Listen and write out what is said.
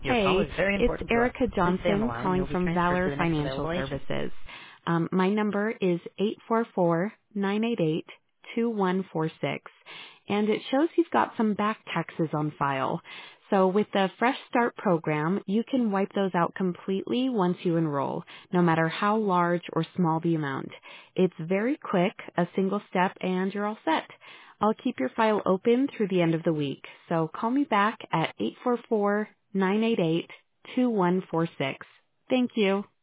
Your call Hey, is very it's important to us. Erica Please stay on the Johnson line and calling you'll be from transferred to Valor the next Financial available agent. Services. My number is 844-988-2146, and it shows you've got some back taxes on file. So with the Fresh Start program, you can wipe those out completely once you enroll, no matter how large or small the amount. It's very quick, a single step, and you're all set. I'll keep your file open through the end of the week, so call me back at 844-988-2146. Thank you.